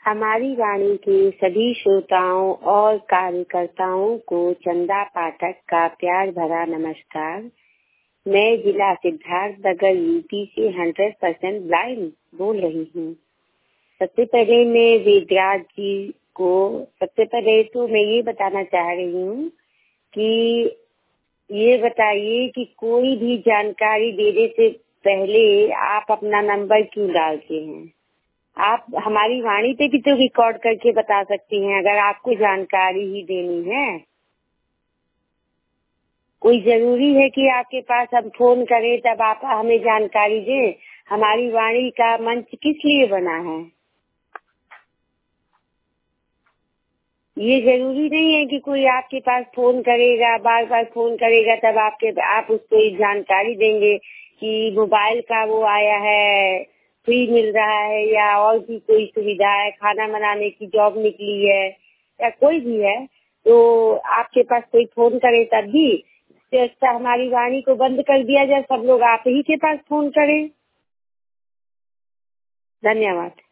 हमारी वाणी के सभी श्रोताओं और कार्यकर्ताओं को चंदा पाठक का प्यार भरा नमस्कार। मैं जिला सिद्धार्थनगर यूपी से 100% ब्लाइंड बोल रही हूँ। सबसे पहले मैं वेदराज जी को मैं ये बताना चाह रही हूँ कि ये बताइए कि कोई भी जानकारी देने से पहले आप अपना नंबर क्यों डालते हैं। आप हमारी वाणी पे भी तो रिकॉर्ड करके बता सकती हैं अगर आपको जानकारी ही देनी है। कोई जरूरी है कि आपके पास हम फोन करें तब आप हमें जानकारी दें। हमारी वाणी का मंच किस लिए बना है। ये जरूरी नहीं है कि कोई आपके पास फोन करेगा, बार बार फोन करेगा तब आप उसको ये जानकारी देंगे कि मोबाइल का वो आया है, फ्री मिल रहा है या और भी कोई सुविधा है, खाना बनाने की जॉब निकली है या कोई भी है, तो आपके पास कोई फोन करे तब भी इससे अच्छा हमारी वाणी को बंद कर दिया जाए, सब लोग आप ही के पास फोन करें। धन्यवाद।